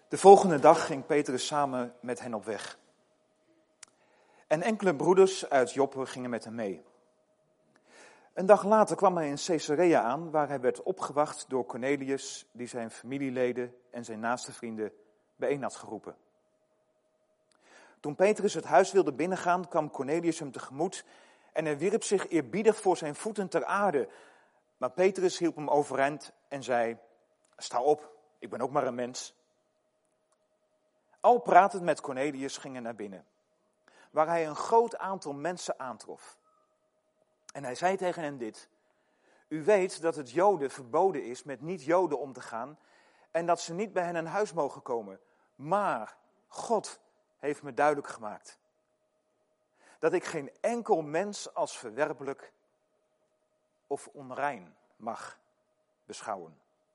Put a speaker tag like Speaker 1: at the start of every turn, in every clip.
Speaker 1: De volgende dag ging Petrus samen met hen op weg. En enkele broeders uit Joppe gingen met hem mee. Een dag later kwam hij in Caesarea aan, waar hij werd opgewacht door Cornelius, die zijn familieleden en zijn naaste vrienden bijeen had geroepen. Toen Petrus het huis wilde binnengaan, kwam Cornelius hem tegemoet en hij wierp zich eerbiedig voor zijn voeten ter aarde. Maar Petrus hielp hem overeind en zei: "Sta op, ik ben ook maar een mens." Al pratend met Cornelius ging hij naar binnen, waar hij een groot aantal mensen aantrof. En hij zei tegen hen dit: "U weet dat het Joden verboden is met niet-Joden om te gaan en dat ze niet bij hen in huis mogen komen. Maar God heeft me duidelijk gemaakt dat ik geen enkel mens als verwerpelijk of onrein mag beschouwen."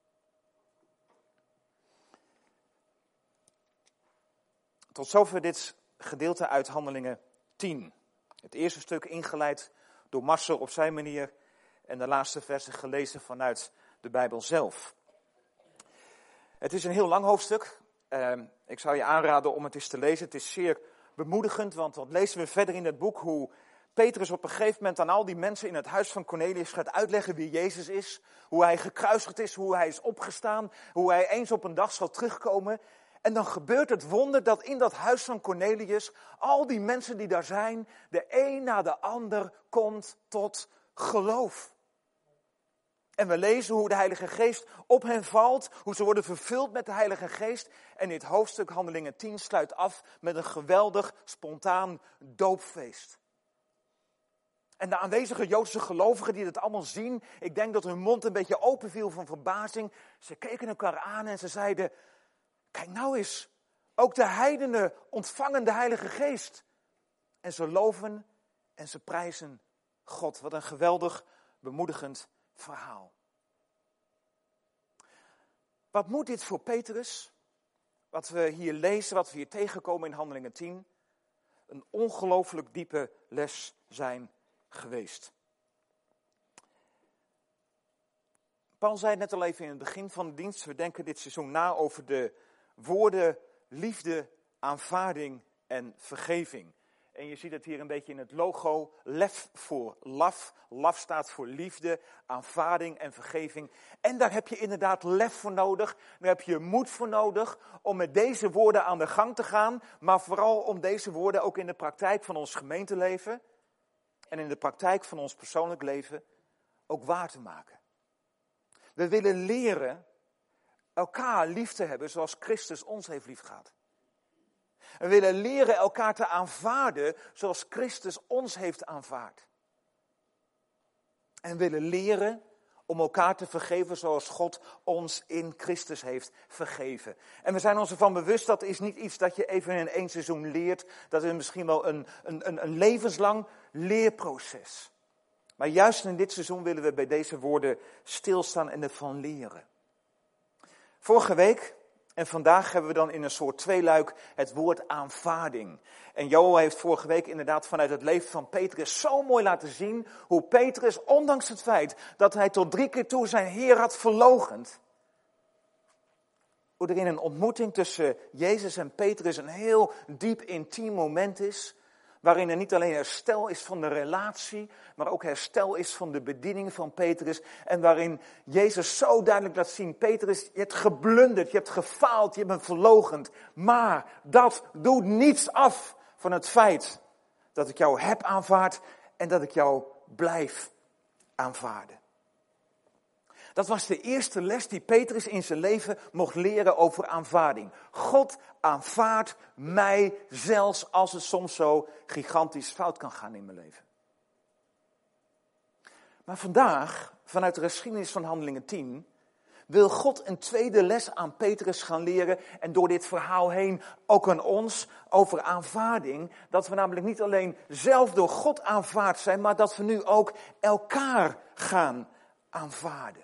Speaker 1: Tot zover dit gedeelte uit Handelingen 10. Het eerste stuk ingeleid door Marcel op zijn manier en de laatste versen gelezen vanuit de Bijbel zelf. Het is een heel lang hoofdstuk. Ik zou je aanraden om het eens te lezen. Het is zeer bemoedigend, want wat lezen we verder in het boek? Hoe Petrus op een gegeven moment aan al die mensen in het huis van Cornelius gaat uitleggen wie Jezus is. Hoe hij gekruisigd is, hoe hij is opgestaan, hoe hij eens op een dag zal terugkomen. En dan gebeurt het wonder dat in dat huis van Cornelius al die mensen die daar zijn, de een na de ander komt tot geloof. En we lezen hoe de Heilige Geest op hen valt, hoe ze worden vervuld met de Heilige Geest. En dit hoofdstuk Handelingen 10 sluit af met een geweldig, spontaan doopfeest. En de aanwezige Joodse gelovigen die dit allemaal zien, ik denk dat hun mond een beetje open viel van verbazing. Ze keken elkaar aan en ze zeiden: "Kijk nou eens, ook de heidenen ontvangen de Heilige Geest." En ze loven en ze prijzen God. Wat een geweldig, bemoedigend verhaal. Wat moet dit voor Petrus? Wat we hier lezen, wat we hier tegenkomen in Handelingen 10, een ongelooflijk diepe les zijn geweest. Paul zei het net al even in het begin van de dienst, we denken dit seizoen na over de woorden liefde, aanvaarding en vergeving. En je ziet het hier een beetje in het logo, lef voor laf. Laf staat voor liefde, aanvaarding en vergeving. En daar heb je inderdaad lef voor nodig. Daar heb je moed voor nodig om met deze woorden aan de gang te gaan. Maar vooral om deze woorden ook in de praktijk van ons gemeenteleven en in de praktijk van ons persoonlijk leven ook waar te maken. We willen leren elkaar lief te hebben zoals Christus ons heeft liefgehad. We willen leren elkaar te aanvaarden zoals Christus ons heeft aanvaard. En we willen leren om elkaar te vergeven zoals God ons in Christus heeft vergeven. En we zijn ons ervan bewust, dat is niet iets dat je even in 1 seizoen leert. Dat is misschien wel een levenslang leerproces. Maar juist in dit seizoen willen we bij deze woorden stilstaan en ervan leren. Vorige week en vandaag hebben we dan in een soort tweeluik het woord aanvaarding. En Joel heeft vorige week inderdaad vanuit het leven van Petrus zo mooi laten zien hoe Petrus, ondanks het feit dat hij tot 3 keer toe zijn Heer had verloochend, hoe er in een ontmoeting tussen Jezus en Petrus een heel diep intiem moment is, waarin er niet alleen herstel is van de relatie, maar ook herstel is van de bediening van Petrus. En waarin Jezus zo duidelijk laat zien: Petrus, je hebt geblunderd, je hebt gefaald, je bent verloochend. Maar dat doet niets af van het feit dat ik jou heb aanvaard en dat ik jou blijf aanvaarden. Dat was de eerste les die Petrus in zijn leven mocht leren over aanvaarding. God aanvaardt mij zelfs als het soms zo gigantisch fout kan gaan in mijn leven. Maar vandaag, vanuit de geschiedenis van Handelingen 10, wil God een tweede les aan Petrus gaan leren. En door dit verhaal heen ook aan ons over aanvaarding. Dat we namelijk niet alleen zelf door God aanvaard zijn, maar dat we nu ook elkaar gaan aanvaarden.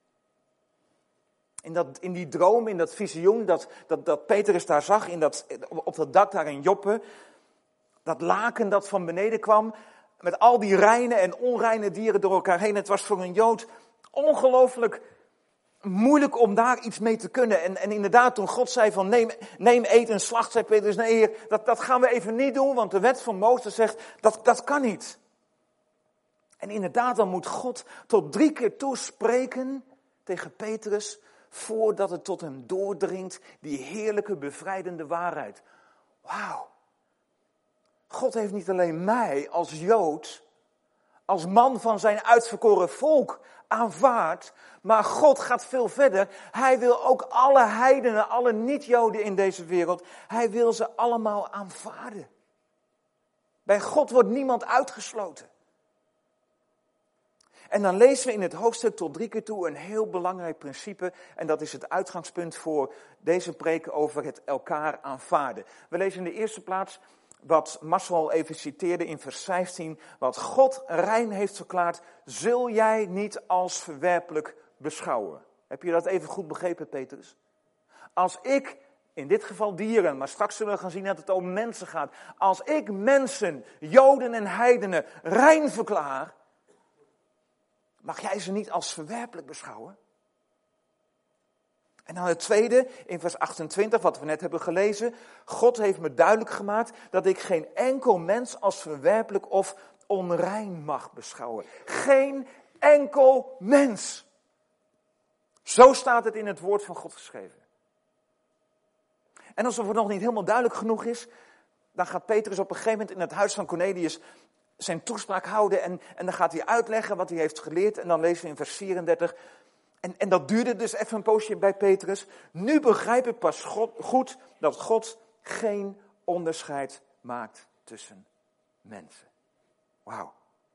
Speaker 1: In die droom, in dat visioen dat Petrus daar zag, op dat dak daar in Joppe, dat laken dat van beneden kwam, met al die reine en onreine dieren door elkaar heen. Het was voor een Jood ongelooflijk moeilijk om daar iets mee te kunnen. En inderdaad, toen God zei van neem eet en slacht, zei Petrus, nee Heer, dat gaan we even niet doen, want de wet van Mozes zegt, dat kan niet. En inderdaad, dan moet God tot 3 keer toe spreken tegen Petrus, voordat het tot hem doordringt, die heerlijke bevrijdende waarheid. Wauw. God heeft niet alleen mij als Jood, als man van zijn uitverkoren volk aanvaard, maar God gaat veel verder. Hij wil ook alle heidenen, alle niet-Joden in deze wereld, hij wil ze allemaal aanvaarden. Bij God wordt niemand uitgesloten. En dan lezen we in het hoofdstuk tot 3 keer toe een heel belangrijk principe. En dat is het uitgangspunt voor deze preek over het elkaar aanvaarden. We lezen in de eerste plaats wat Marcel al even citeerde in vers 15. Wat God rein heeft verklaard, zul jij niet als verwerpelijk beschouwen. Heb je dat even goed begrepen, Petrus? Als ik, in dit geval dieren, maar straks zullen we gaan zien dat het om mensen gaat. Als ik mensen, Joden en heidenen, rein verklaar, mag jij ze niet als verwerpelijk beschouwen? En dan het tweede, in vers 28, wat we net hebben gelezen. God heeft me duidelijk gemaakt dat ik geen enkel mens als verwerpelijk of onrein mag beschouwen. Geen enkel mens. Zo staat het in het woord van God geschreven. En alsof het nog niet helemaal duidelijk genoeg is, dan gaat Petrus op een gegeven moment in het huis van Cornelius zijn toespraak houden en dan gaat hij uitleggen wat hij heeft geleerd. En dan lezen we in vers 34. En dat duurde dus even een poosje bij Petrus. Nu begrijp ik pas goed dat God geen onderscheid maakt tussen mensen. Wauw.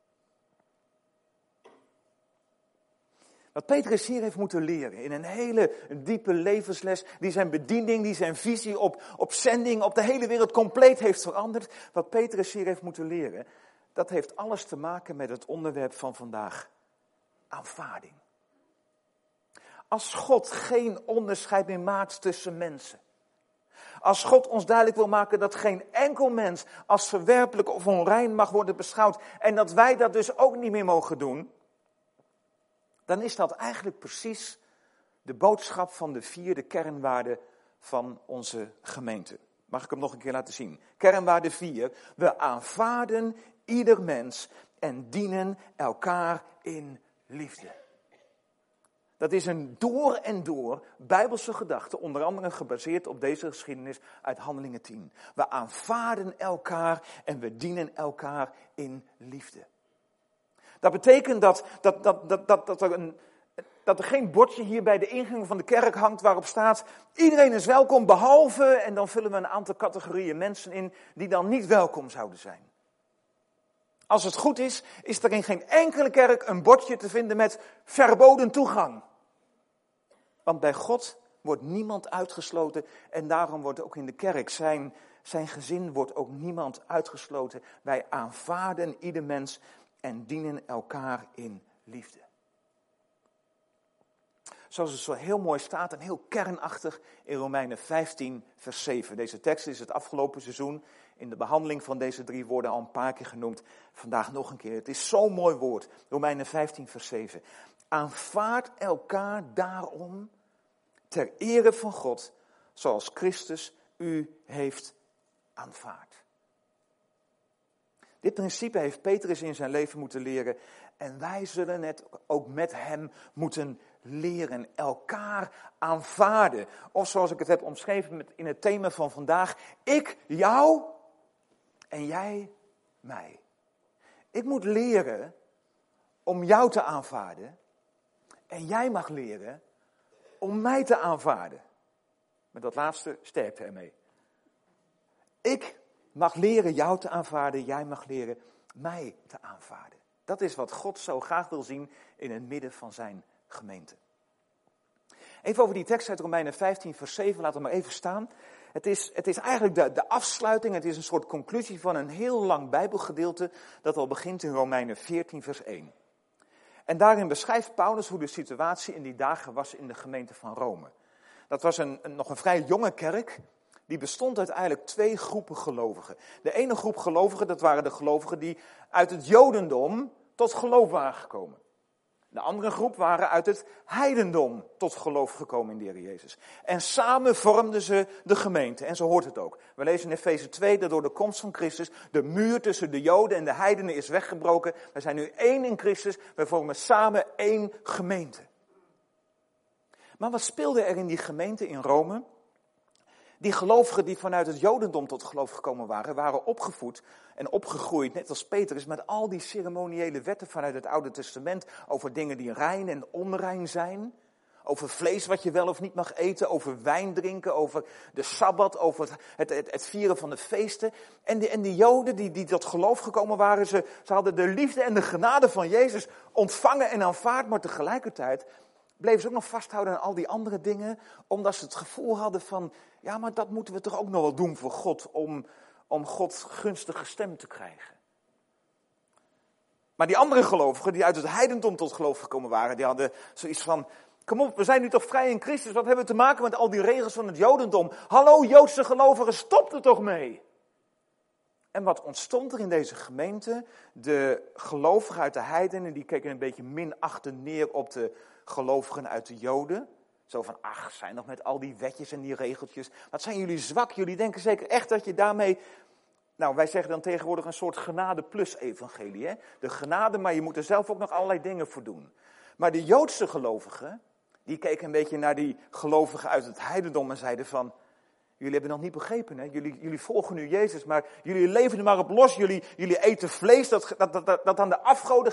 Speaker 1: Wat Petrus hier heeft moeten leren in een hele diepe levensles, die zijn bediening, die zijn visie op zending, op de hele wereld compleet heeft veranderd. Wat Petrus hier heeft moeten leren, dat heeft alles te maken met het onderwerp van vandaag. Aanvaarding. Als God geen onderscheid meer maakt tussen mensen. Als God ons duidelijk wil maken dat geen enkel mens als verwerpelijk of onrein mag worden beschouwd. En dat wij dat dus ook niet meer mogen doen. Dan is dat eigenlijk precies de boodschap van de 4e kernwaarde van onze gemeente. Mag ik hem nog een keer laten zien? Kernwaarde 4. We aanvaarden ieder mens en dienen elkaar in liefde. Dat is een door en door Bijbelse gedachte, onder andere gebaseerd op deze geschiedenis uit Handelingen 10. We aanvaarden elkaar en we dienen elkaar in liefde. Dat betekent dat er geen bordje hier bij de ingang van de kerk hangt waarop staat, iedereen is welkom behalve, en dan vullen we een aantal categorieën mensen in die dan niet welkom zouden zijn. Als het goed is, is er in geen enkele kerk een bordje te vinden met verboden toegang. Want bij God wordt niemand uitgesloten en daarom wordt ook in de kerk zijn gezin wordt ook niemand uitgesloten. Wij aanvaarden ieder mens en dienen elkaar in liefde. Zoals het zo heel mooi staat en heel kernachtig in Romeinen 15 vers 7. Deze tekst is het afgelopen seizoen in de behandeling van deze 3 woorden al een paar keer genoemd. Vandaag nog een keer. Het is zo'n mooi woord. Romeinen 15 vers 7. Aanvaard elkaar daarom ter ere van God, zoals Christus u heeft aanvaard. Dit principe heeft Petrus in zijn leven moeten leren en wij zullen het ook met hem moeten leren, elkaar aanvaarden. Of zoals ik het heb omschreven in het thema van vandaag, ik jou en jij mij. Ik moet leren om jou te aanvaarden en jij mag leren om mij te aanvaarden. Met dat laatste sterkte ermee. Ik mag leren jou te aanvaarden, jij mag leren mij te aanvaarden. Dat is wat God zo graag wil zien in het midden van zijn gemeente. Even over die tekst uit Romeinen 15 vers 7, laten we maar even staan. Het is eigenlijk de afsluiting, het is een soort conclusie van een heel lang Bijbelgedeelte dat al begint in Romeinen 14 vers 1. En daarin beschrijft Paulus hoe de situatie in die dagen was in de gemeente van Rome. Dat was nog een vrij jonge kerk, die bestond uit eigenlijk 2 groepen gelovigen. De ene groep gelovigen, dat waren de gelovigen die uit het Jodendom tot geloof waren gekomen. De andere groep waren uit het heidendom tot geloof gekomen in de Heer Jezus. En samen vormden ze de gemeente. En zo hoort het ook. We lezen in Efeze 2 dat door de komst van Christus de muur tussen de Joden en de heidenen is weggebroken. We zijn nu één in Christus. We vormen samen één gemeente. Maar wat speelde er in die gemeente in Rome? Die gelovigen die vanuit het Jodendom tot geloof gekomen waren opgevoed en opgegroeid, net als Petrus, met al die ceremoniële wetten vanuit het Oude Testament over dingen die rein en onrein zijn. Over vlees wat je wel of niet mag eten, over wijn drinken, over de Sabbat, over het vieren van de feesten. En die Joden die tot geloof gekomen waren, ze hadden de liefde en de genade van Jezus ontvangen en aanvaard, maar tegelijkertijd bleven ze ook nog vasthouden aan al die andere dingen, omdat ze het gevoel hadden van, ja, maar dat moeten we toch ook nog wel doen voor God, om Gods gunstige stem te krijgen. Maar die andere gelovigen, die uit het heidendom tot geloof gekomen waren, die hadden zoiets van, kom op, we zijn nu toch vrij in Christus, wat hebben we te maken met al die regels van het Jodendom? Hallo Joodse gelovigen, stop er toch mee! En wat ontstond er in deze gemeente? De gelovigen uit de heidenen, die keken een beetje minachtend neer op de gelovigen uit de Joden. Zo van, ach, zijn nog met al die wetjes en die regeltjes. Wat zijn jullie zwak? Jullie denken zeker echt dat je daarmee, nou, wij zeggen dan tegenwoordig een soort genade plus evangelie. Hè? De genade, maar je moet er zelf ook nog allerlei dingen voor doen. Maar de Joodse gelovigen, die keken een beetje naar die gelovigen uit het heidendom en zeiden van, jullie hebben nog niet begrepen, hè? Jullie volgen nu Jezus, maar jullie leven er maar op los. Jullie eten vlees dat aan de afgoden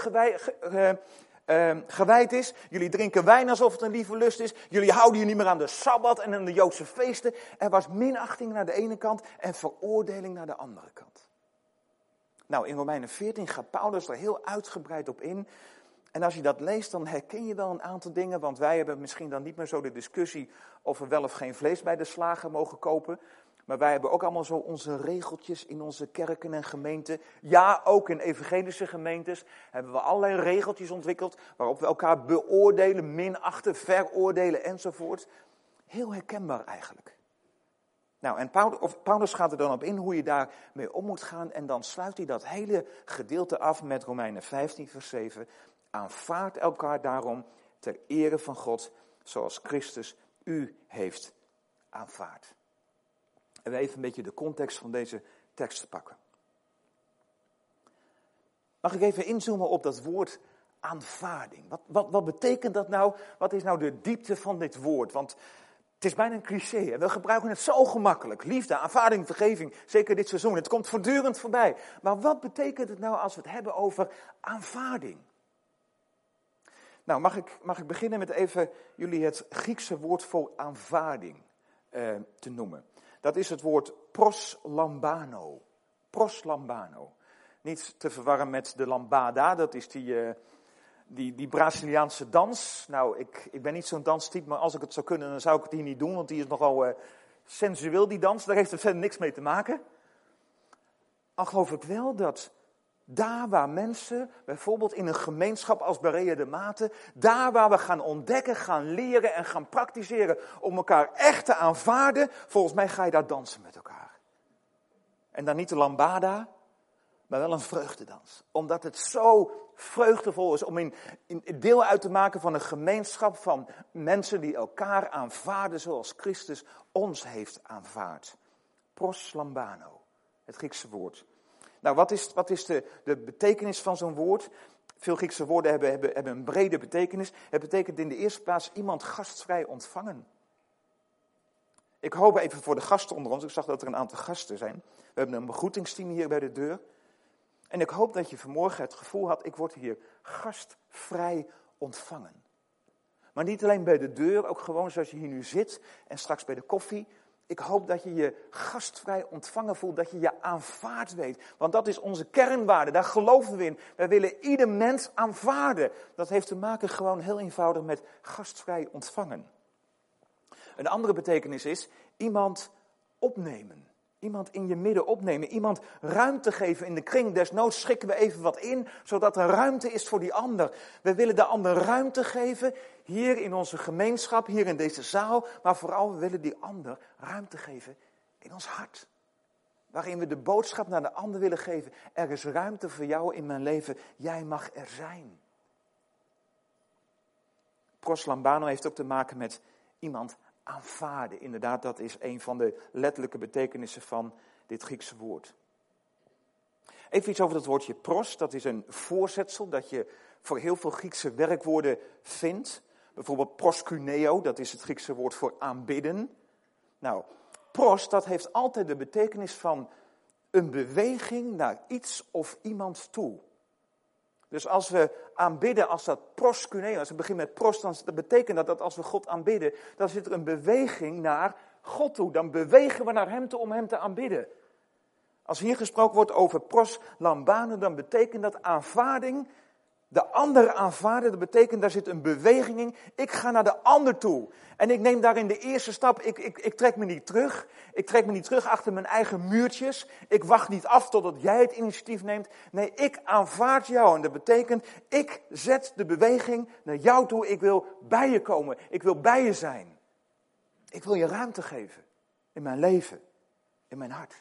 Speaker 1: gewijd is. Jullie drinken wijn alsof het een lieve lust is. Jullie houden je niet meer aan de Sabbat en aan de Joodse feesten. Er was minachting naar de ene kant en veroordeling naar de andere kant. Nou, in Romeinen 14 gaat Paulus er heel uitgebreid op in. En als je dat leest, dan herken je wel een aantal dingen. Want wij hebben misschien dan niet meer zo de discussie of we wel of geen vlees bij de slager mogen kopen. Maar wij hebben ook allemaal zo onze regeltjes in onze kerken en gemeenten. Ja, ook in evangelische gemeentes hebben we allerlei regeltjes ontwikkeld waarop we elkaar beoordelen, minachten, veroordelen enzovoort. Heel herkenbaar eigenlijk. Nou, en Paulus gaat er dan op in hoe je daarmee om moet gaan. En dan sluit hij dat hele gedeelte af met Romeinen 15 vers 7. Aanvaard elkaar daarom ter ere van God, zoals Christus u heeft aanvaard. En we even een beetje de context van deze tekst pakken. Mag ik even inzoomen op dat woord aanvaarding? Wat betekent dat nou? Wat is nou de diepte van dit woord? Want het is bijna een cliché. Hè? We gebruiken het zo gemakkelijk. Liefde, aanvaarding, vergeving. Zeker dit seizoen. Het komt voortdurend voorbij. Maar wat betekent het nou als we het hebben over aanvaarding? Nou, mag ik beginnen met even jullie het Griekse woord voor aanvaarding te noemen. Dat is het woord proslambano. Proslambano. Niet te verwarren met de lambada, dat is die Braziliaanse dans. Nou, ik ben niet zo'n danstype, maar als ik het zou kunnen, dan zou ik het hier niet doen, want die is nogal sensueel, die dans. Daar heeft het verder niks mee te maken. Al geloof ik wel dat daar waar mensen, bijvoorbeeld in een gemeenschap als Berea de Maten, daar waar we gaan ontdekken, gaan leren en gaan praktiseren om elkaar echt te aanvaarden, volgens mij ga je daar dansen met elkaar. En dan niet de lambada, maar wel een vreugdedans. Omdat het zo vreugdevol is om in deel uit te maken van een gemeenschap van mensen die elkaar aanvaarden zoals Christus ons heeft aanvaard. Proslambano, het Griekse woord. Nou, wat is de betekenis van zo'n woord? Veel Griekse woorden hebben een brede betekenis. Het betekent in de eerste plaats iemand gastvrij ontvangen. Ik hoop even voor de gasten onder ons. Ik zag dat er een aantal gasten zijn. We hebben een begroetingsteam hier bij de deur. En ik hoop dat je vanmorgen het gevoel had, ik word hier gastvrij ontvangen. Maar niet alleen bij de deur, ook gewoon zoals je hier nu zit en straks bij de koffie. Ik hoop dat je je gastvrij ontvangen voelt, dat je je aanvaard weet. Want dat is onze kernwaarde, daar geloven we in. Wij willen ieder mens aanvaarden. Dat heeft te maken gewoon heel eenvoudig met gastvrij ontvangen. Een andere betekenis is iemand opnemen. Iemand in je midden opnemen, iemand ruimte geven in de kring. Desnoods schikken we even wat in, zodat er ruimte is voor die ander. We willen de ander ruimte geven, hier in onze gemeenschap, hier in deze zaal. Maar vooral, we willen die ander ruimte geven in ons hart. Waarin we de boodschap naar de ander willen geven. Er is ruimte voor jou in mijn leven, jij mag er zijn. Proslambano heeft ook te maken met iemand aanvaarden. Inderdaad, dat is een van de letterlijke betekenissen van dit Griekse woord. Even iets over dat woordje pros. Dat is een voorzetsel dat je voor heel veel Griekse werkwoorden vindt. Bijvoorbeeld proskuneo, dat is het Griekse woord voor aanbidden. Nou, pros, dat heeft altijd de betekenis van een beweging naar iets of iemand toe. Dus als we aanbidden, als dat proskuneo, als we beginnen met pros, dan betekent dat als we God aanbidden, dan zit er een beweging naar God toe. Dan bewegen we naar Hem toe om Hem te aanbidden. Als hier gesproken wordt over proslambano, dan betekent dat aanvaarding. De ander aanvaarden, dat betekent, daar zit een beweging in. Ik ga naar de ander toe. En ik neem daarin de eerste stap. Ik trek me niet terug. Ik trek me niet terug achter mijn eigen muurtjes. Ik wacht niet af totdat jij het initiatief neemt. Nee, ik aanvaard jou. En dat betekent, ik zet de beweging naar jou toe. Ik wil bij je komen. Ik wil bij je zijn. Ik wil je ruimte geven. In mijn leven. In mijn hart.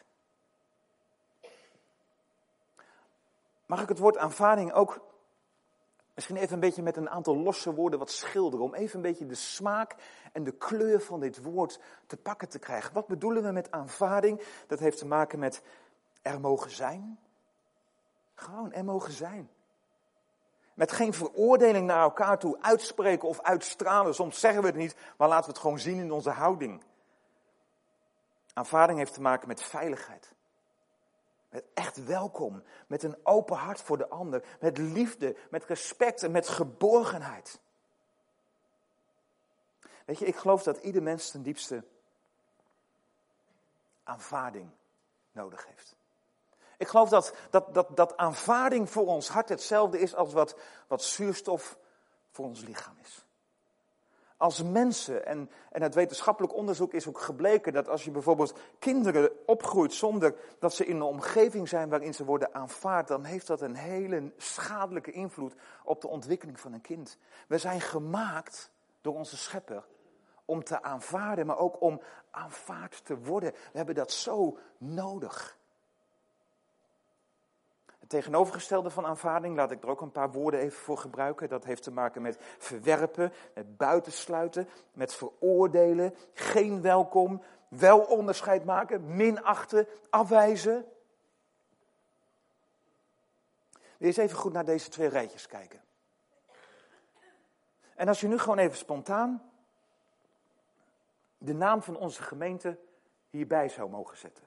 Speaker 1: Mag ik het woord aanvaarding ook misschien even een beetje met een aantal losse woorden wat schilderen, om even een beetje de smaak en de kleur van dit woord te pakken te krijgen. Wat bedoelen we met aanvaarding? Dat heeft te maken met er mogen zijn. Gewoon er mogen zijn. Met geen veroordeling naar elkaar toe uitspreken of uitstralen. Soms zeggen we het niet, maar laten we het gewoon zien in onze houding. Aanvaarding heeft te maken met veiligheid. Met echt welkom, met een open hart voor de ander, met liefde, met respect en met geborgenheid. Weet je, ik geloof dat ieder mens ten diepste aanvaarding nodig heeft. Ik geloof dat aanvaarding voor ons hart hetzelfde is als wat zuurstof voor ons lichaam is. Als mensen, en uit wetenschappelijk onderzoek is ook gebleken dat als je bijvoorbeeld kinderen opgroeit zonder dat ze in een omgeving zijn waarin ze worden aanvaard, dan heeft dat een hele schadelijke invloed op de ontwikkeling van een kind. We zijn gemaakt door onze schepper om te aanvaarden, maar ook om aanvaard te worden. We hebben dat zo nodig. Het tegenovergestelde van aanvaarding, laat ik er ook een paar woorden even voor gebruiken. Dat heeft te maken met verwerpen, met buitensluiten, met veroordelen, geen welkom, wel onderscheid maken, minachten, afwijzen. Wil je eens even goed naar deze twee rijtjes kijken. En als je nu gewoon even spontaan de naam van onze gemeente hierbij zou mogen zetten.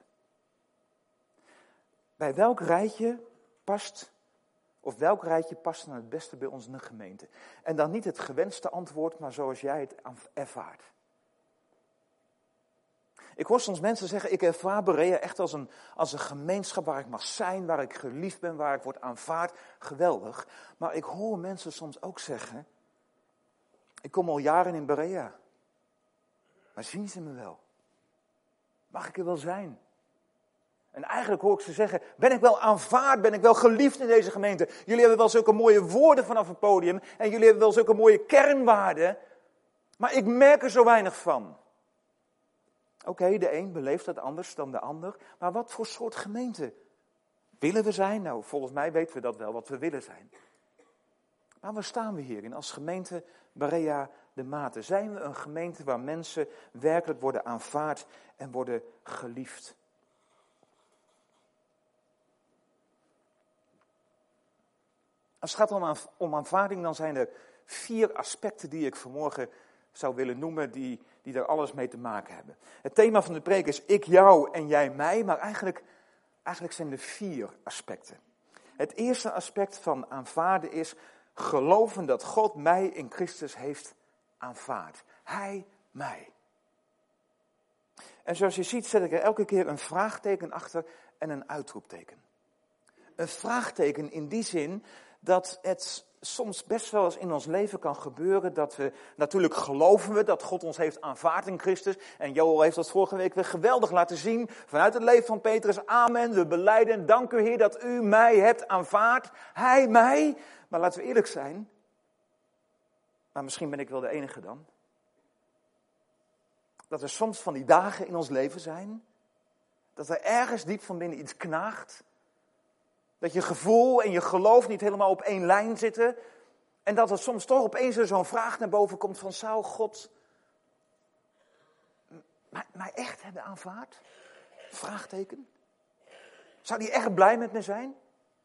Speaker 1: Bij welk rijtje past, of welk rijtje past dan het beste bij onze gemeente? En dan niet het gewenste antwoord, maar zoals jij het ervaart. Ik hoor soms mensen zeggen, ik ervaar Berea echt als een gemeenschap waar ik mag zijn, waar ik geliefd ben, waar ik word aanvaard. Geweldig. Maar ik hoor mensen soms ook zeggen, ik kom al jaren in Berea. Maar zien ze me wel? Mag ik er wel zijn? En eigenlijk hoor ik ze zeggen, ben ik wel aanvaard, ben ik wel geliefd in deze gemeente? Jullie hebben wel zulke mooie woorden vanaf het podium en jullie hebben wel zulke mooie kernwaarden, maar ik merk er zo weinig van. Oké, de een beleeft dat anders dan de ander, maar wat voor soort gemeente willen we zijn? Nou, volgens mij weten we dat wel, wat we willen zijn. Maar waar staan we hierin als gemeente Berea de Maten? Zijn we een gemeente waar mensen werkelijk worden aanvaard en worden geliefd? Als het gaat om aanvaarding, dan zijn er 4 aspecten die ik vanmorgen zou willen noemen, die daar alles mee te maken hebben. Het thema van de preek is ik jou en jij mij, maar eigenlijk zijn er 4 aspecten. Het eerste aspect van aanvaarden is geloven dat God mij in Christus heeft aanvaard. Hij mij. En zoals je ziet zet ik er elke keer een vraagteken achter en een uitroepteken. Een vraagteken in die zin dat het soms best wel eens in ons leven kan gebeuren dat we, natuurlijk geloven we dat God ons heeft aanvaard in Christus. En Joel heeft dat vorige week weer geweldig laten zien vanuit het leven van Petrus. Amen, we belijden, dank u Heer dat u mij hebt aanvaard. Hij mij. Maar laten we eerlijk zijn, maar misschien ben ik wel de enige dan. Dat er soms van die dagen in ons leven zijn, dat er ergens diep van binnen iets knaagt. Dat je gevoel en je geloof niet helemaal op één lijn zitten. En dat er soms toch opeens zo'n vraag naar boven komt van, zou God mij echt hebben aanvaard? Vraagteken. Zou hij echt blij met me zijn?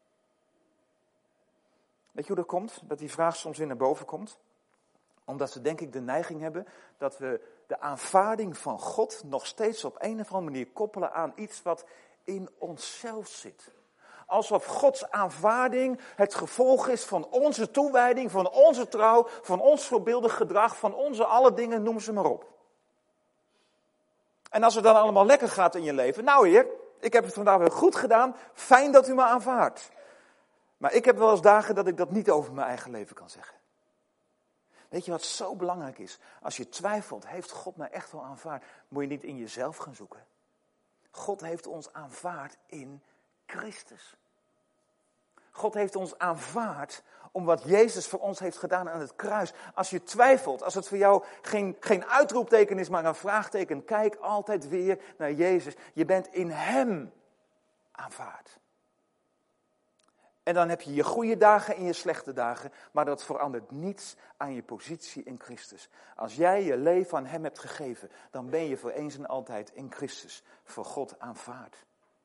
Speaker 1: Weet je hoe dat komt? Dat die vraag soms weer naar boven komt? Omdat we denk ik de neiging hebben dat we de aanvaarding van God nog steeds op een of andere manier koppelen aan iets wat in onszelf zit. Alsof Gods aanvaarding het gevolg is van onze toewijding, van onze trouw, van ons voorbeeldig gedrag, van onze alle dingen, noem ze maar op. En als het dan allemaal lekker gaat in je leven, nou Heer, ik heb het vandaag weer goed gedaan, fijn dat u me aanvaardt. Maar ik heb wel eens dagen dat ik dat niet over mijn eigen leven kan zeggen. Weet je wat zo belangrijk is? Als je twijfelt, heeft God mij echt wel aanvaard? Moet je niet in jezelf gaan zoeken. God heeft ons aanvaard in Christus. God heeft ons aanvaard om wat Jezus voor ons heeft gedaan aan het kruis. Als je twijfelt, als het voor jou geen uitroepteken is, maar een vraagteken, kijk altijd weer naar Jezus. Je bent in Hem aanvaard. En dan heb je je goede dagen en je slechte dagen, maar dat verandert niets aan je positie in Christus. Als jij je leven aan Hem hebt gegeven, dan ben je voor eens en altijd in Christus, voor God aanvaard.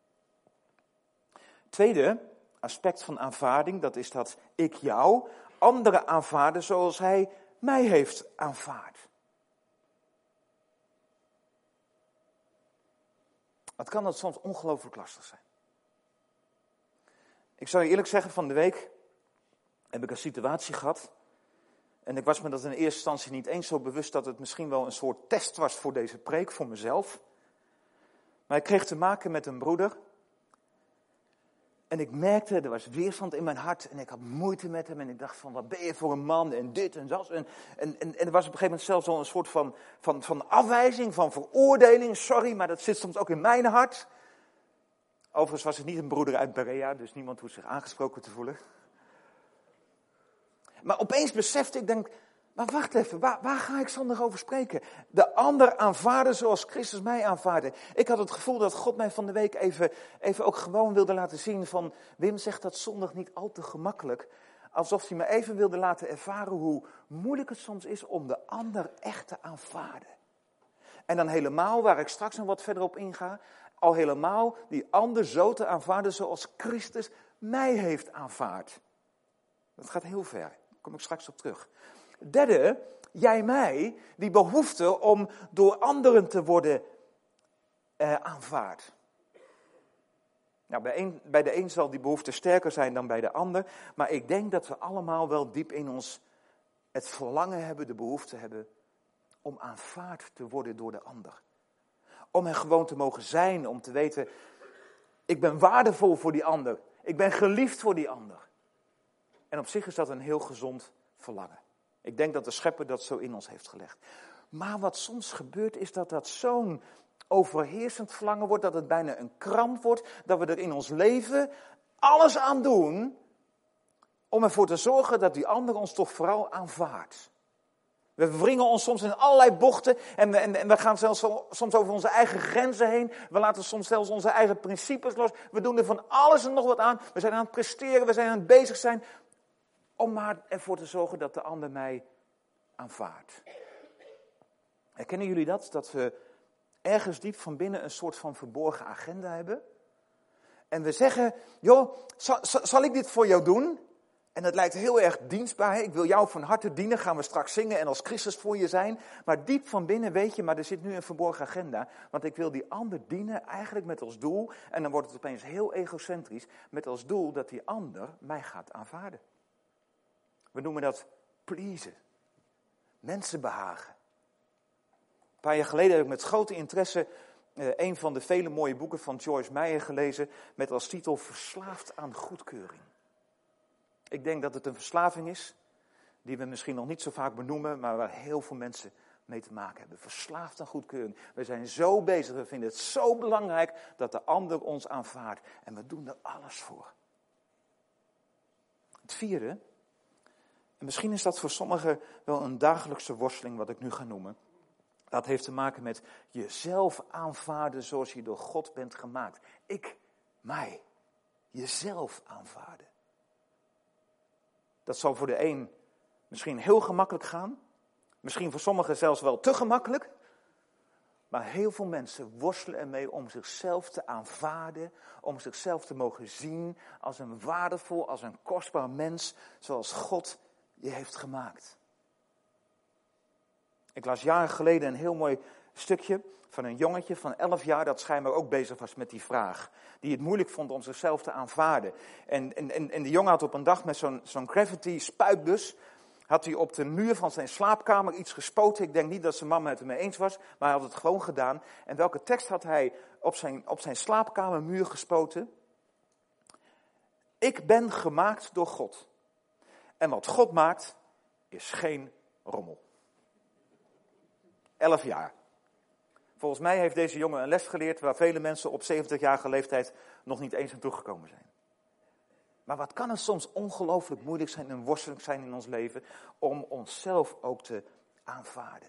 Speaker 1: Tweede aspect van aanvaarding, dat is dat ik jou, anderen aanvaarden zoals Hij mij heeft aanvaard. Wat kan dat soms ongelooflijk lastig zijn. Ik zou je eerlijk zeggen, van de week heb ik een situatie gehad. En ik was me dat in eerste instantie niet eens zo bewust dat het misschien wel een soort test was voor deze preek, voor mezelf. Maar ik kreeg te maken met een broeder. En ik merkte, er was weerstand in mijn hart en ik had moeite met hem. En ik dacht van, wat ben je voor een man en dit en dat. En er was op een gegeven moment zelfs al een soort van afwijzing, van veroordeling. Sorry, maar dat zit soms ook in mijn hart. Overigens was het niet een broeder uit Berea, dus niemand hoeft zich aangesproken te voelen. Maar opeens besefte ik, denk, maar wacht even, waar ga ik zondag over spreken? De ander aanvaarden zoals Christus mij aanvaarde. Ik had het gevoel dat God mij van de week even ook gewoon wilde laten zien van, Wim zegt dat zondag niet al te gemakkelijk. Alsof hij me even wilde laten ervaren hoe moeilijk het soms is om de ander echt te aanvaarden. En dan helemaal, waar ik straks nog wat verder op inga, al helemaal die ander zo te aanvaarden zoals Christus mij heeft aanvaard. Dat gaat heel ver, daar kom ik straks op terug. Derde, jij mij, die behoefte om door anderen te worden aanvaard. Nou, bij de een zal die behoefte sterker zijn dan bij de ander, maar ik denk dat we allemaal wel diep in ons het verlangen hebben, de behoefte hebben om aanvaard te worden door de ander. Om er gewoon te mogen zijn, om te weten, ik ben waardevol voor die ander. Ik ben geliefd voor die ander. En op zich is dat een heel gezond verlangen. Ik denk dat de Schepper dat zo in ons heeft gelegd. Maar wat soms gebeurt is dat zo'n overheersend verlangen wordt, dat het bijna een kramp wordt, dat we er in ons leven alles aan doen om ervoor te zorgen dat die ander ons toch vooral aanvaardt. We wringen ons soms in allerlei bochten en we gaan zelfs soms over onze eigen grenzen heen. We laten soms zelfs onze eigen principes los. We doen er van alles en nog wat aan. We zijn aan het presteren, we zijn aan het bezig zijn om maar ervoor te zorgen dat de ander mij aanvaardt. Herkennen jullie dat? Dat we ergens diep van binnen een soort van verborgen agenda hebben. En we zeggen, joh, zal ik dit voor jou doen? En het lijkt heel erg dienstbaar. Ik wil jou van harte dienen, gaan we straks zingen en als Christus voor je zijn. Maar diep van binnen weet je, maar er zit nu een verborgen agenda. Want ik wil die ander dienen eigenlijk met als doel, en dan wordt het opeens heel egocentrisch, met als doel dat die ander mij gaat aanvaarden. We noemen dat pleasen. Mensen behagen. Een paar jaar geleden heb ik met grote interesse een van de vele mooie boeken van Joyce Meyer gelezen met als titel Verslaafd aan goedkeuring. Ik denk dat het een verslaving is, die we misschien nog niet zo vaak benoemen, maar waar heel veel mensen mee te maken hebben. Verslaafd aan goedkeuring. We zijn zo bezig, we vinden het zo belangrijk dat de ander ons aanvaardt. En we doen er alles voor. Het vierde, en misschien is dat voor sommigen wel een dagelijkse worsteling wat ik nu ga noemen. Dat heeft te maken met jezelf aanvaarden zoals je door God bent gemaakt. Ik, mij, jezelf aanvaarden. Dat zal voor de een misschien heel gemakkelijk gaan. Misschien voor sommigen zelfs wel te gemakkelijk. Maar heel veel mensen worstelen ermee om zichzelf te aanvaarden. Om zichzelf te mogen zien als een waardevol, als een kostbaar mens. Zoals God je heeft gemaakt. Ik las jaren geleden een heel mooi stukje van een jongetje van 11 jaar. Dat schijnbaar ook bezig was met die vraag. Die het moeilijk vond om zichzelf te aanvaarden. En die jongen had op een dag met zo'n gravity spuitbus. Had hij op de muur van zijn slaapkamer iets gespoten. Ik denk niet dat zijn mama het ermee eens was, maar hij had het gewoon gedaan. En welke tekst had hij op zijn slaapkamermuur gespoten? Ik ben gemaakt door God. En wat God maakt, is geen rommel. 11 jaar. Volgens mij heeft deze jongen een les geleerd waar vele mensen op 70-jarige leeftijd nog niet eens aan toegekomen zijn. Maar wat kan het soms ongelooflijk moeilijk zijn en worstelijk zijn in ons leven om onszelf ook te aanvaarden.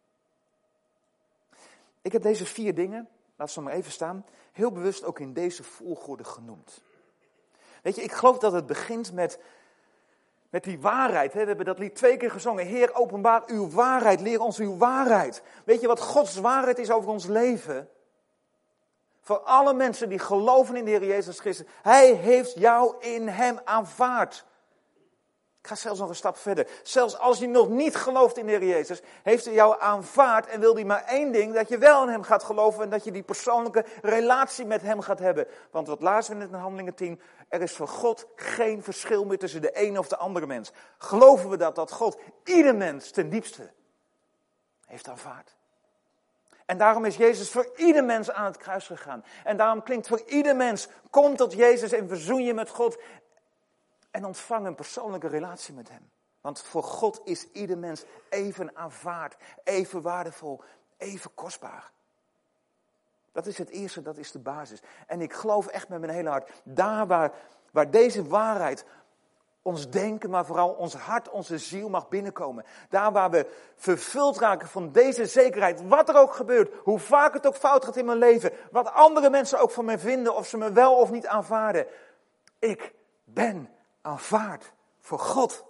Speaker 1: Ik heb deze 4 dingen, laat ze maar even staan, heel bewust ook in deze volgorde genoemd. Weet je, ik geloof dat het begint met die waarheid. Hè? We hebben dat lied 2 keer gezongen. Heer, openbaar uw waarheid, leer ons uw waarheid. Weet je wat Gods waarheid is over ons leven? Voor alle mensen die geloven in de Heer Jezus Christus. Hij heeft jou in hem aanvaard. Ik ga zelfs nog een stap verder. Zelfs als je nog niet gelooft in de Heer Jezus, heeft hij jou aanvaard en wil hij maar één ding, dat je wel in hem gaat geloven en dat je die persoonlijke relatie met hem gaat hebben. Want wat lazen we net in Handelingen 10, er is voor God geen verschil meer tussen de ene of de andere mens. Geloven we dat God ieder mens ten diepste heeft aanvaard. En daarom is Jezus voor ieder mens aan het kruis gegaan. En daarom klinkt voor ieder mens, kom tot Jezus en verzoen je met God. En ontvang een persoonlijke relatie met hem. Want voor God is ieder mens even aanvaard, even waardevol, even kostbaar. Dat is het eerste, dat is de basis. En ik geloof echt met mijn hele hart, daar waar deze waarheid ons denken, maar vooral ons hart, onze ziel mag binnenkomen. Daar waar we vervuld raken van deze zekerheid, wat er ook gebeurt, hoe vaak het ook fout gaat in mijn leven, wat andere mensen ook van mij vinden, of ze me wel of niet aanvaarden. Ik ben aanvaard voor God.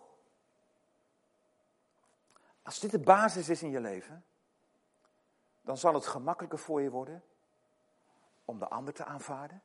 Speaker 1: Als dit de basis is in je leven, dan zal het gemakkelijker voor je worden om de ander te aanvaarden.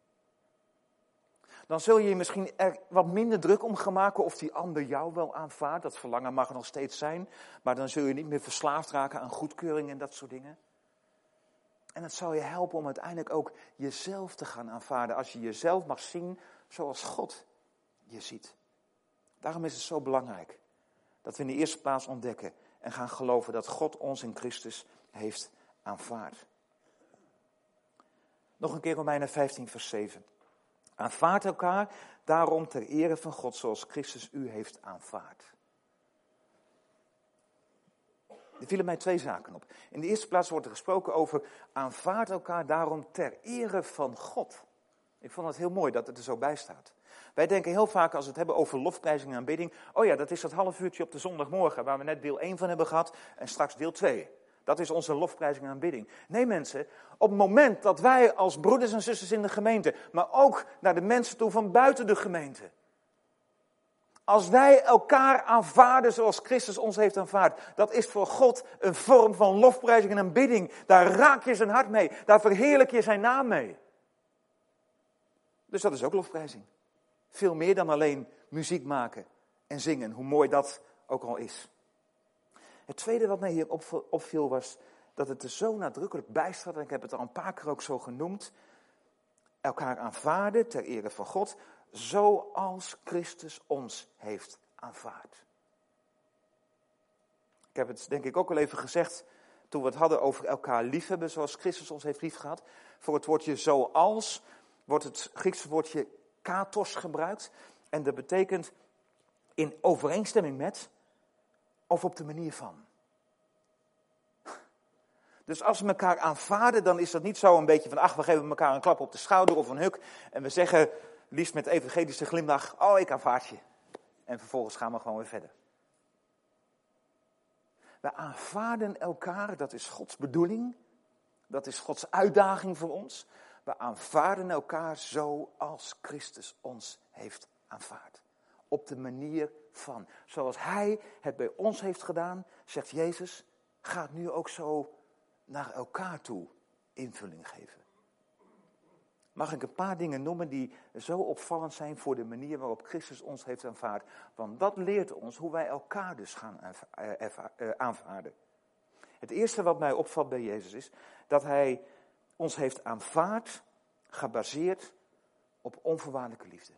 Speaker 1: Dan zul je je misschien er wat minder druk om gaan maken of die ander jou wel aanvaardt. Dat verlangen mag er nog steeds zijn, maar dan zul je niet meer verslaafd raken aan goedkeuring en dat soort dingen. En het zal je helpen om uiteindelijk ook jezelf te gaan aanvaarden. Als je jezelf mag zien zoals God je ziet. Daarom is het zo belangrijk dat we in de eerste plaats ontdekken en gaan geloven dat God ons in Christus heeft aanvaard. Nog een keer Romeinen 15 vers 7. Aanvaard elkaar daarom ter ere van God zoals Christus u heeft aanvaard. Er vielen mij 2 zaken op. In de eerste plaats wordt er gesproken over aanvaard elkaar daarom ter ere van God. Ik vond het heel mooi dat het er zo bij staat. Wij denken heel vaak als we het hebben over lofprijzing en aanbidding. Oh ja, dat is dat half uurtje op de zondagmorgen waar we net deel 1 van hebben gehad en straks deel 2. Dat is onze lofprijzing en aanbidding. Nee mensen, op het moment dat wij als broeders en zusters in de gemeente, maar ook naar de mensen toe van buiten de gemeente. Als wij elkaar aanvaarden zoals Christus ons heeft aanvaard, dat is voor God een vorm van lofprijzing en aanbidding. Daar raak je zijn hart mee, daar verheerlijk je zijn naam mee. Dus dat is ook lofprijzing. Veel meer dan alleen muziek maken en zingen, hoe mooi dat ook al is. Het tweede wat mij hier opviel was dat het er zo nadrukkelijk bij staat, en ik heb het al een paar keer ook zo genoemd, elkaar aanvaarden ter ere van God, zoals Christus ons heeft aanvaard. Ik heb het denk ik ook al even gezegd toen we het hadden over elkaar liefhebben zoals Christus ons heeft liefgehad. Voor het woordje zoals wordt het Griekse woordje katos gebruikt. En dat betekent in overeenstemming met of op de manier van. Dus als we elkaar aanvaarden, dan is dat niet zo een beetje van, ach, we geven elkaar een klap op de schouder of een huk. En we zeggen, liefst met evangelische glimlach, oh, ik aanvaard je. En vervolgens gaan we gewoon weer verder. We aanvaarden elkaar, dat is Gods bedoeling. Dat is Gods uitdaging voor ons. We aanvaarden elkaar zoals Christus ons heeft aanvaard. op de manier van. Zoals hij het bij ons heeft gedaan, zegt Jezus, ga het nu ook zo naar elkaar toe invulling geven. Mag ik een paar dingen noemen die zo opvallend zijn voor de manier waarop Christus ons heeft aanvaard. Want dat leert ons hoe wij elkaar dus gaan aanvaarden. Het eerste wat mij opvalt bij Jezus is dat hij ons heeft aanvaard, gebaseerd op onvoorwaardelijke liefde.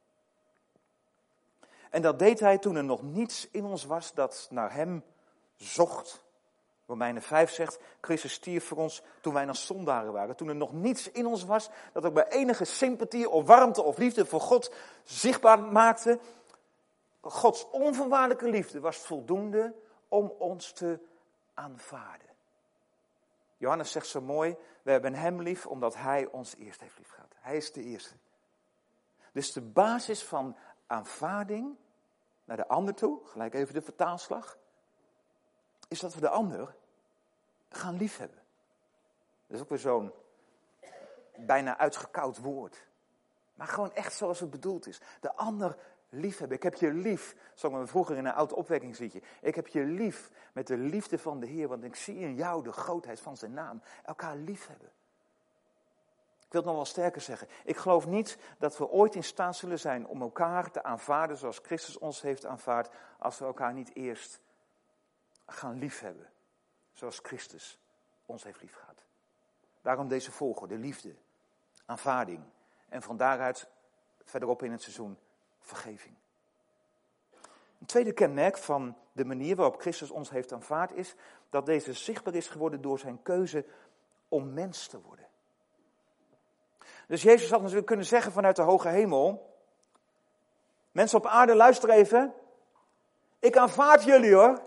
Speaker 1: En dat deed hij toen er nog niets in ons was dat naar hem zocht. Romeinen 5 zegt, Christus stierf voor ons toen wij nog zondaren waren. Toen er nog niets in ons was dat ook bij enige sympathie of warmte of liefde voor God zichtbaar maakte. Gods onvoorwaardelijke liefde was voldoende om ons te aanvaarden. Johannes zegt zo mooi, we hebben hem lief omdat hij ons eerst heeft liefgehad. Hij is de eerste. Dus de basis van aanvaarding naar de ander toe, gelijk even de vertaalslag, is dat we de ander gaan liefhebben. Dat is ook weer zo'n bijna uitgekoud woord. Maar gewoon echt zoals het bedoeld is. De ander liefhebben. Ik heb je lief, zongen we vroeger in een oud opwekkingsliedje. Ik heb je lief met de liefde van de Heer, want ik zie in jou de grootheid van zijn naam. Elkaar liefhebben. Ik wil het nog wel sterker zeggen. Ik geloof niet dat we ooit in staat zullen zijn om elkaar te aanvaarden zoals Christus ons heeft aanvaard, als we elkaar niet eerst gaan liefhebben. Zoals Christus ons heeft liefgehad. Daarom deze volgorde, liefde, aanvaarding. En van daaruit verderop in het seizoen vergeving. Een tweede kenmerk van de manier waarop Christus ons heeft aanvaard is dat deze zichtbaar is geworden door zijn keuze om mens te worden. Dus Jezus had natuurlijk kunnen zeggen vanuit de hoge hemel, mensen op aarde, luister even, ik aanvaard jullie hoor.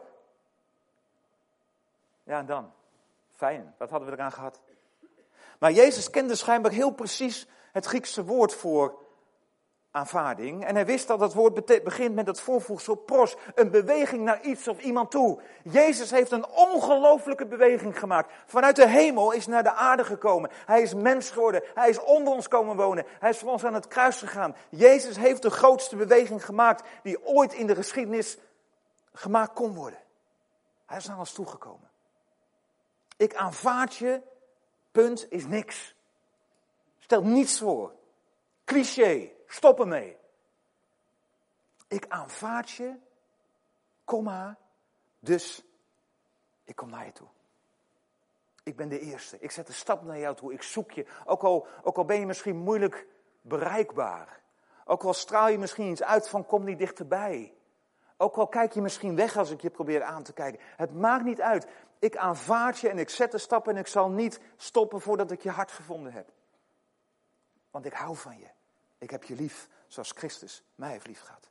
Speaker 1: Ja, en dan? Fijn, wat hadden we eraan gehad? Maar Jezus kende schijnbaar heel precies het Griekse woord voor aanvaarding. En hij wist dat het woord begint met het voorvoegsel pros, een beweging naar iets of iemand toe. Jezus heeft een ongelooflijke beweging gemaakt. Vanuit de hemel is naar de aarde gekomen. Hij is mens geworden. Hij is onder ons komen wonen. Hij is voor ons aan het kruis gegaan. Jezus heeft de grootste beweging gemaakt die ooit in de geschiedenis gemaakt kon worden. Hij is naar ons toegekomen. Ik aanvaard je, punt, is niks. Stelt niets voor. Cliché, stop ermee. Ik aanvaard je, komma, dus ik kom naar je toe. Ik ben de eerste. Ik zet de stap naar jou toe. Ik zoek je. Ook al ben je misschien moeilijk bereikbaar. Ook al straal je misschien iets uit van kom niet dichterbij. Ook al kijk je misschien weg als ik je probeer aan te kijken. Het maakt niet uit. Ik aanvaard je en ik zet de stap en ik zal niet stoppen voordat ik je hart gevonden heb. Want ik hou van je. Ik heb je lief zoals Christus mij heeft lief gehad.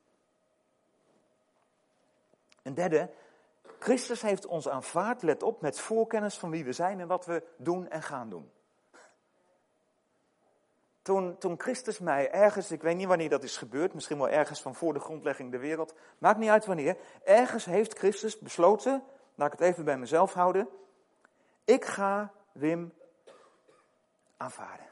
Speaker 1: Een derde, Christus heeft ons aanvaard, let op, met voorkennis van wie we zijn en wat we doen en gaan doen. Toen Christus mij ergens, ik weet niet wanneer dat is gebeurd, misschien wel ergens van voor de grondlegging der wereld, maakt niet uit wanneer, ergens heeft Christus besloten, laat ik het even bij mezelf houden, ik ga Wim aanvaarden.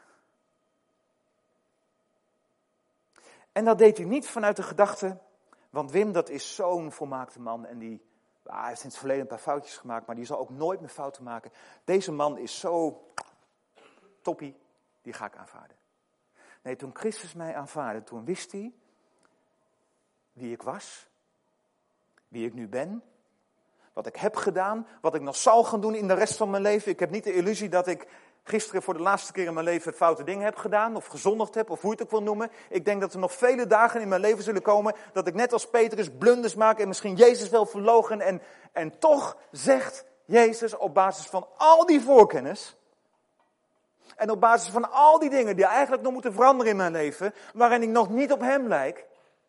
Speaker 1: En dat deed hij niet vanuit de gedachte, want Wim dat is zo'n volmaakte man en hij heeft in het verleden een paar foutjes gemaakt, maar die zal ook nooit meer fouten maken. Deze man is zo toppie, die ga ik aanvaarden. Nee, toen Christus mij aanvaarde, toen wist hij wie ik was, wie ik nu ben, wat ik heb gedaan, wat ik nog zal gaan doen in de rest van mijn leven. Ik heb niet de illusie dat ik gisteren voor de laatste keer in mijn leven foute dingen heb gedaan, of gezondigd heb, of hoe je het ook wil noemen. Ik denk dat er nog vele dagen in mijn leven zullen komen, dat ik net als Petrus blunders maak en misschien Jezus wel verloochen. En toch zegt Jezus op basis van al die voorkennis, en op basis van al die dingen die eigenlijk nog moeten veranderen in mijn leven, waarin ik nog niet op hem lijk,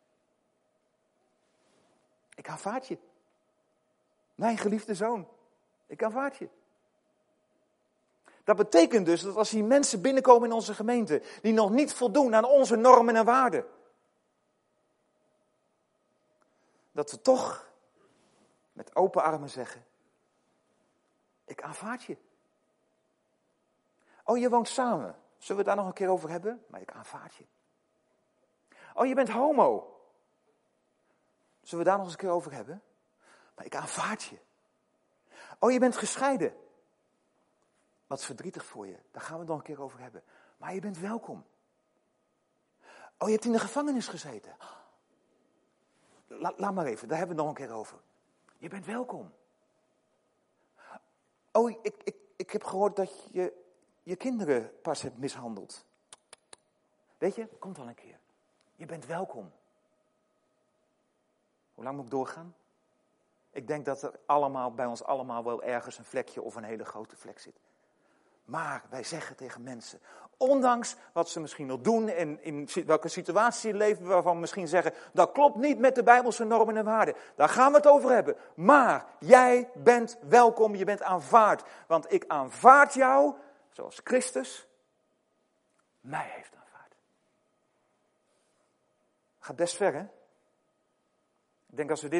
Speaker 1: ik aanvaard je. Mijn geliefde zoon, ik aanvaard je. Dat betekent dus dat als hier mensen binnenkomen in onze gemeente, die nog niet voldoen aan onze normen en waarden, dat we toch met open armen zeggen, ik aanvaard je. Oh, je woont samen. Zullen we het daar nog een keer over hebben? Maar ik aanvaard je. Oh, je bent homo. Zullen we daar nog eens een keer over hebben? Maar ik aanvaard je. Oh, je bent gescheiden. Wat verdrietig voor je. Daar gaan we het nog een keer over hebben. Maar je bent welkom. Oh, je hebt in de gevangenis gezeten. Laat maar even, daar hebben we het nog een keer over. Je bent welkom. Oh, ik heb gehoord dat je kinderen pas hebt mishandeld. Weet je, komt wel een keer. Je bent welkom. Hoe lang moet ik doorgaan? Ik denk dat er bij ons allemaal wel ergens een vlekje of een hele grote vlek zit. Maar wij zeggen tegen mensen, ondanks wat ze misschien nog doen en in welke situatie leven waarvan we misschien zeggen, dat klopt niet met de Bijbelse normen en waarden. Daar gaan we het over hebben. Maar jij bent welkom, je bent aanvaard. Want ik aanvaard jou zoals Christus mij heeft aanvaard. Gaat best ver, hè? Ik denk als we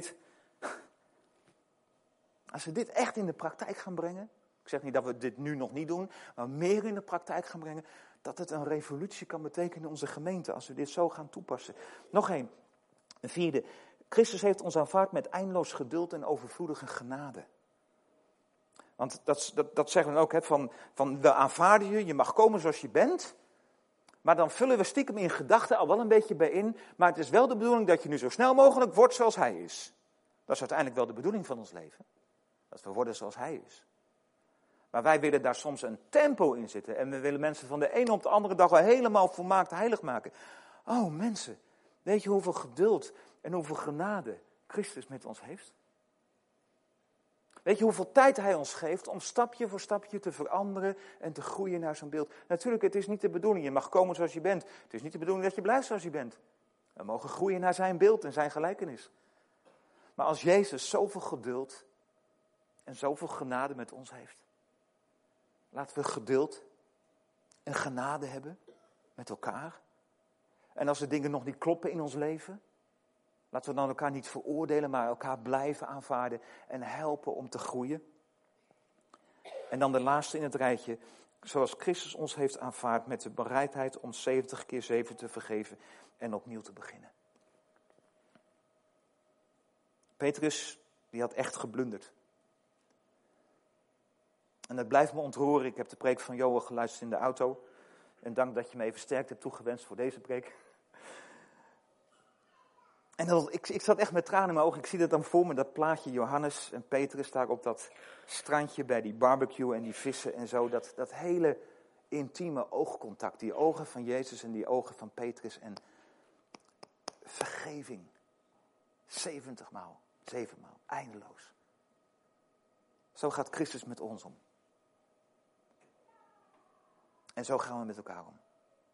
Speaker 1: dit echt in de praktijk gaan brengen. Ik zeg niet dat we dit nu nog niet doen, maar meer in de praktijk gaan brengen. Dat het een revolutie kan betekenen in onze gemeente als we dit zo gaan toepassen. Nog een vierde. Christus heeft ons aanvaard met eindeloos geduld en overvloedige genade. Want dat zeggen we ook, hè, van we aanvaarden je, je mag komen zoals je bent. Maar dan vullen we stiekem in gedachten al wel een beetje bij in. Maar het is wel de bedoeling dat je nu zo snel mogelijk wordt zoals hij is. Dat is uiteindelijk wel de bedoeling van ons leven. Dat we worden zoals hij is. Maar wij willen daar soms een tempo in zitten. En we willen mensen van de ene op de andere dag wel helemaal volmaakt heilig maken. Oh mensen, weet je hoeveel geduld en hoeveel genade Christus met ons heeft? Weet je hoeveel tijd hij ons geeft om stapje voor stapje te veranderen en te groeien naar zijn beeld? Natuurlijk, het is niet de bedoeling, je mag komen zoals je bent. Het is niet de bedoeling dat je blijft zoals je bent. We mogen groeien naar zijn beeld en zijn gelijkenis. Maar als Jezus zoveel geduld en zoveel genade met ons heeft, laten we geduld en genade hebben met elkaar. En als er dingen nog niet kloppen in ons leven, laten we dan elkaar niet veroordelen, maar elkaar blijven aanvaarden en helpen om te groeien. En dan de laatste in het rijtje, zoals Christus ons heeft aanvaard met de bereidheid om 70 keer 7 te vergeven en opnieuw te beginnen. Petrus, die had echt geblunderd. En het blijft me ontroeren. Ik heb de preek van Johan geluisterd in de auto. En dank dat je me even sterk hebt toegewenst voor deze preek. En ik zat echt met tranen in mijn ogen. Ik zie dat dan voor me, dat plaatje Johannes en Petrus daar op dat strandje bij die barbecue en die vissen en zo. Dat hele intieme oogcontact. Die ogen van Jezus en die ogen van Petrus. En vergeving. 70 maal, 7 maal, eindeloos. Zo gaat Christus met ons om. En zo gaan we met elkaar om.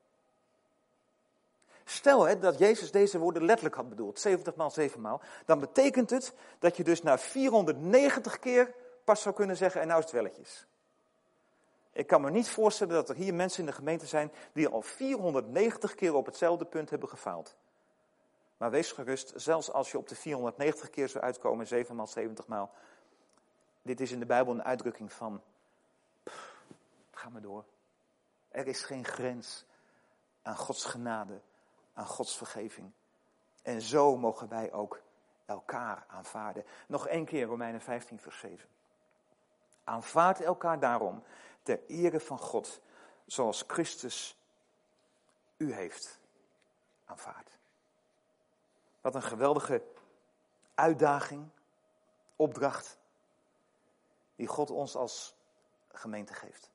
Speaker 1: Stel dat Jezus deze woorden letterlijk had bedoeld, 70 maal 7 maal, dan betekent het dat je dus na 490 keer pas zou kunnen zeggen, en nou is het welletjes. Ik kan me niet voorstellen dat er hier mensen in de gemeente zijn die al 490 keer op hetzelfde punt hebben gefaald. Maar wees gerust, zelfs als je op de 490 keer zou uitkomen, 7 maal 70 maal. Dit is in de Bijbel een uitdrukking van, ga maar door. Er is geen grens aan Gods genade, aan Gods vergeving. En zo mogen wij ook elkaar aanvaarden. Nog 1 keer, Romeinen 15 vers 7. Aanvaard elkaar daarom ter ere van God, zoals Christus u heeft aanvaard. Wat een geweldige uitdaging, opdracht, die God ons als gemeente geeft.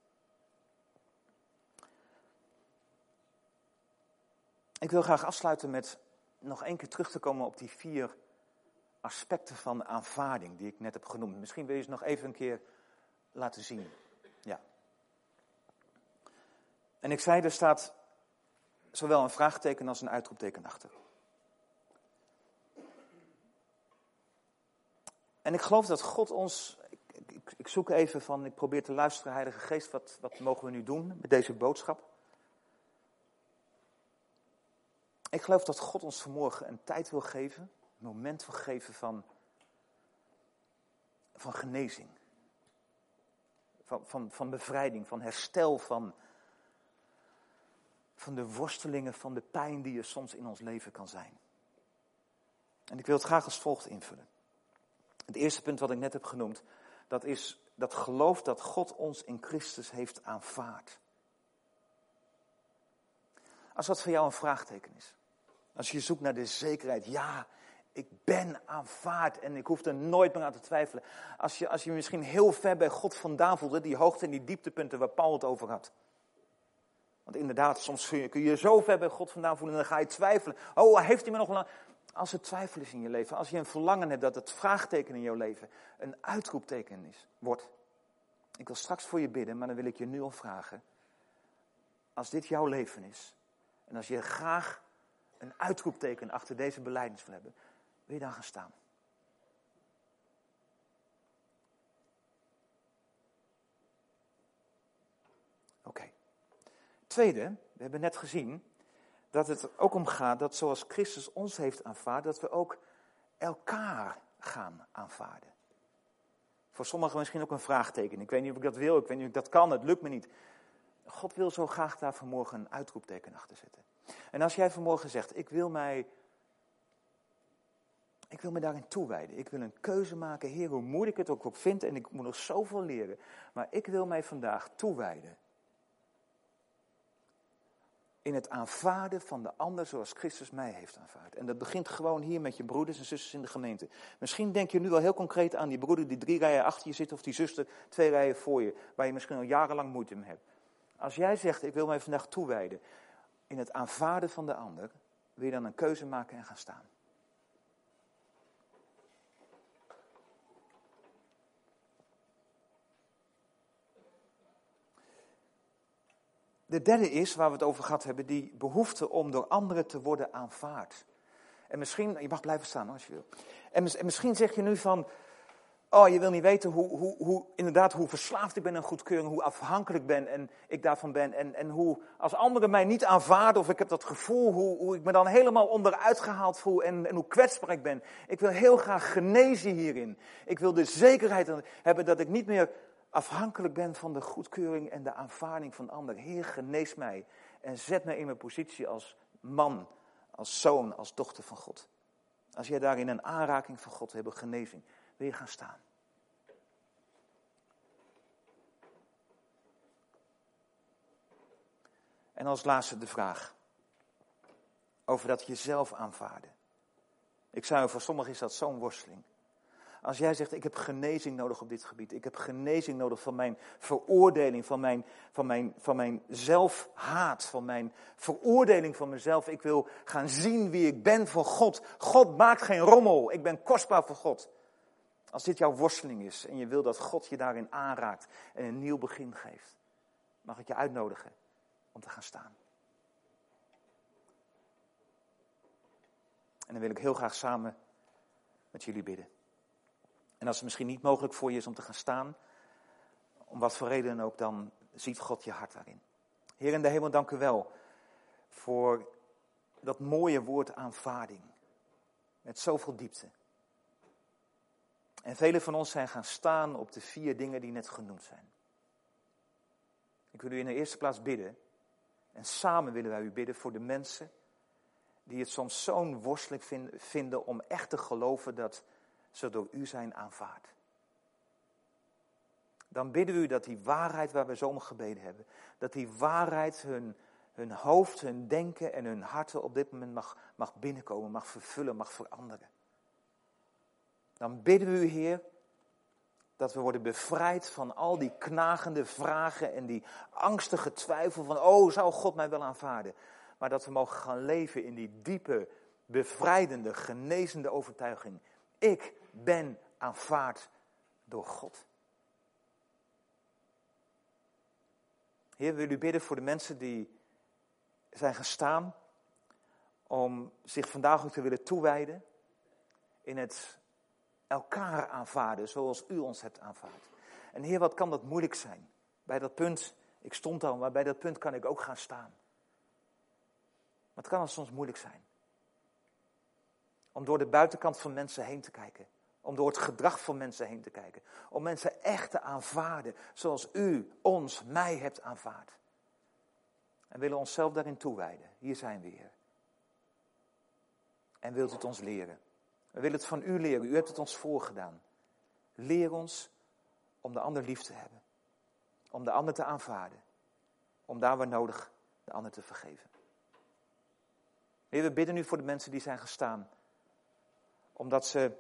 Speaker 1: Ik wil graag afsluiten met nog 1 keer terug te komen op die 4 aspecten van aanvaarding die ik net heb genoemd. Misschien wil je ze nog even een keer laten zien. Ja. En ik zei, er staat zowel een vraagteken als een uitroepteken achter. En ik geloof dat God ons, ik zoek even van, ik probeer te luisteren, Heilige Geest, wat mogen we nu doen met deze boodschap? Ik geloof dat God ons vanmorgen een tijd wil geven, een moment wil geven van genezing. Van bevrijding, van herstel, van de worstelingen, van de pijn die er soms in ons leven kan zijn. En ik wil het graag als volgt invullen. Het eerste punt wat ik net heb genoemd, dat is dat geloof dat God ons in Christus heeft aanvaard. Als dat voor jou een vraagteken is. Als je zoekt naar de zekerheid, ja, ik ben aanvaard en ik hoef er nooit meer aan te twijfelen. Als je je misschien heel ver bij God vandaan voelde, die hoogte en die dieptepunten waar Paul het over had. Want inderdaad, soms kun je zo ver bij God vandaan voelen en dan ga je twijfelen. Oh, heeft hij me nog lang? Als er twijfel is in je leven, als je een verlangen hebt dat het vraagteken in jouw leven een uitroepteken wordt. Ik wil straks voor je bidden, maar dan wil ik je nu al vragen. Als dit jouw leven is en als je graag een uitroepteken achter deze belijdenis wil hebben, wil je dan gaan staan? Oké. Tweede, we hebben net gezien dat het ook om gaat dat zoals Christus ons heeft aanvaard, dat we ook elkaar gaan aanvaarden. Voor sommigen misschien ook een vraagteken. Ik weet niet of ik dat wil, ik weet niet of ik dat kan, het lukt me niet. God wil zo graag daar vanmorgen een uitroepteken achter zetten. En als jij vanmorgen zegt, ik wil me daarin toewijden. Ik wil een keuze maken, Heer, hoe moeilijk ik het ook vind en ik moet nog zoveel leren. Maar ik wil mij vandaag toewijden. In het aanvaarden van de ander zoals Christus mij heeft aanvaard. En dat begint gewoon hier met je broeders en zusters in de gemeente. Misschien denk je nu wel heel concreet aan die broeder die 3 rijen achter je zit of die zuster 2 rijen voor je. Waar je misschien al jarenlang moeite mee hebt. Als jij zegt, ik wil mij vandaag toewijden in het aanvaarden van de ander, wil je dan een keuze maken en gaan staan. De derde is, waar we het over gehad hebben, die behoefte om door anderen te worden aanvaard. En misschien, je mag blijven staan hoor, als je wil. En misschien zeg je nu van, oh, je wil niet weten hoe verslaafd ik ben aan goedkeuring, hoe afhankelijk ik daarvan ben. En hoe, als anderen mij niet aanvaarden, of ik heb dat gevoel, hoe ik me dan helemaal onderuit gehaald voel en hoe kwetsbaar ik ben. Ik wil heel graag genezen hierin. Ik wil de zekerheid hebben dat ik niet meer afhankelijk ben van de goedkeuring en de aanvaarding van anderen. Heer, genees mij en zet mij in mijn positie als man, als zoon, als dochter van God. Als jij daarin een aanraking van God hebt, genezing, wil je gaan staan. En als laatste de vraag over dat jezelf aanvaarden. Ik zei, voor sommigen is dat zo'n worsteling. Als jij zegt, ik heb genezing nodig op dit gebied. Ik heb genezing nodig van mijn veroordeling, van mijn zelfhaat, van mijn veroordeling van mezelf. Ik wil gaan zien wie ik ben voor God. God maakt geen rommel. Ik ben kostbaar voor God. Als dit jouw worsteling is en je wil dat God je daarin aanraakt en een nieuw begin geeft, mag ik je uitnodigen om te gaan staan. En dan wil ik heel graag samen met jullie bidden. En als het misschien niet mogelijk voor je is om te gaan staan, om wat voor reden ook, dan ziet God je hart daarin. Heer in de hemel, dank u wel voor dat mooie woord aanvaarding. Met zoveel diepte. En velen van ons zijn gaan staan op de 4 dingen die net genoemd zijn. Ik wil u in de eerste plaats bidden. En samen willen wij u bidden voor de mensen die het soms zo'n worsteling vinden om echt te geloven dat ze door u zijn aanvaard. Dan bidden we u dat die waarheid waar we zo om gebeden hebben, dat die waarheid hun hoofd, hun denken en hun harten op dit moment mag binnenkomen, mag vervullen, mag veranderen. Dan bidden we u, Heer, dat we worden bevrijd van al die knagende vragen en die angstige twijfel van, oh, zou God mij wel aanvaarden? Maar dat we mogen gaan leven in die diepe, bevrijdende, genezende overtuiging. Ik ben aanvaard door God. Heer, wil u bidden voor de mensen die zijn gaan staan om zich vandaag ook te willen toewijden in het elkaar aanvaarden zoals u ons hebt aanvaard. En Heer, wat kan dat moeilijk zijn? Bij dat punt, ik stond al, maar bij dat punt kan ik ook gaan staan. Maar het kan soms moeilijk zijn. Om door de buitenkant van mensen heen te kijken. Om door het gedrag van mensen heen te kijken. Om mensen echt te aanvaarden zoals u mij hebt aanvaard. En willen onszelf daarin toewijden. Hier zijn we, Heer. En wilt u het ons leren. We willen het van u leren. U hebt het ons voorgedaan. Leer ons om de ander lief te hebben. Om de ander te aanvaarden. Om daar waar nodig de ander te vergeven. Heer, we bidden nu voor de mensen die zijn gestaan. Omdat ze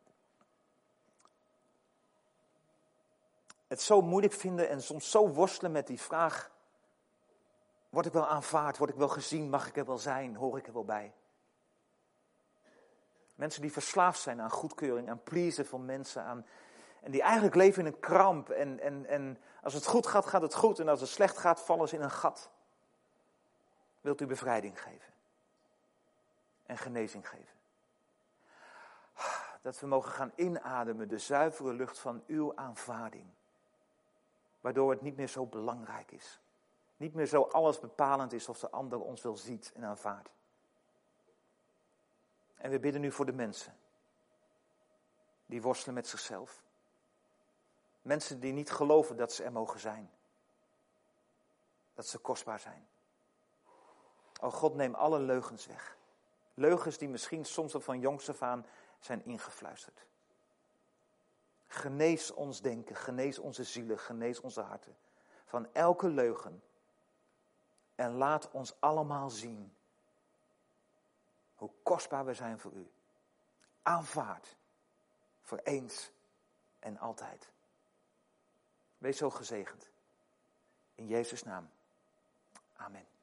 Speaker 1: het zo moeilijk vinden en soms zo worstelen met die vraag. Word ik wel aanvaard? Word ik wel gezien? Mag ik er wel zijn? Hoor ik er wel bij? Mensen die verslaafd zijn aan goedkeuring, aan pleasen van mensen. En die eigenlijk leven in een kramp. En als het goed gaat, gaat het goed. En als het slecht gaat, vallen ze in een gat. Wilt u bevrijding geven? En genezing geven? Dat we mogen gaan inademen de zuivere lucht van uw aanvaarding. Waardoor het niet meer zo belangrijk is. Niet meer zo alles bepalend is of de ander ons wel ziet en aanvaardt. En we bidden nu voor de mensen. Die worstelen met zichzelf. Mensen die niet geloven dat ze er mogen zijn. Dat ze kostbaar zijn. O God, neem alle leugens weg. Leugens die misschien soms al van jongs af aan zijn ingefluisterd. Genees ons denken, genees onze zielen, genees onze harten. Van elke leugen. En laat ons allemaal zien hoe kostbaar we zijn voor u. Aanvaard. Voor eens en altijd. Wees zo gezegend. In Jezus' naam. Amen.